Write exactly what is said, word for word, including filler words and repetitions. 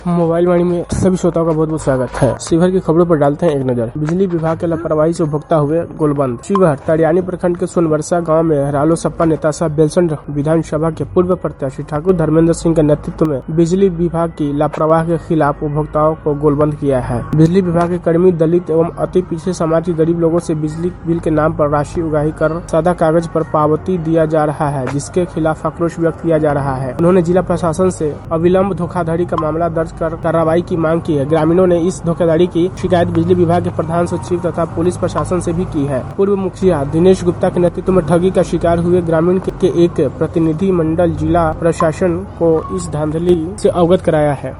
Mobile वाणी में सभी श्रोताओं का बहुत बहुत स्वागत है। शिवहर की खबरों पर डालते हैं एक नजर। बिजली विभाग के लापरवाही से उपभोक्ता हुए गोलबंद। शिवहर तड़ियानी प्रखंड के सोनवर्षा गांव में रालोसपा नेता सह बेलसंड विधानसभा के पूर्व प्रत्याशी ठाकुर धर्मेंद्र सिंह के नेतृत्व में बिजली विभाग की लापरवाही के खिलाफ उपभोक्ताओं को गोलबंद किया है। बिजली विभाग के कर्मी दलित एवं अति पिछड़े समाज के गरीब लोगों से बिजली बिल के नाम पर राशि उगाही कर सादा कागज पर पावती दिया जा रहा है, जिसके खिलाफ आक्रोश व्यक्त किया जा रहा है। उन्होंने जिला प्रशासन से अविलंब धोखाधड़ी का मामला दर्ज कर कार्रवाई की मांग की है। ग्रामीणों ने इस धोखाधड़ी की शिकायत बिजली विभाग के प्रधान सचिव तथा पुलिस प्रशासन से भी की है। पूर्व मुखिया दिनेश गुप्ता के नेतृत्व में ठगी का शिकार हुए ग्रामीण के एक प्रतिनिधि मंडल जिला प्रशासन को इस धांधली से अवगत कराया है।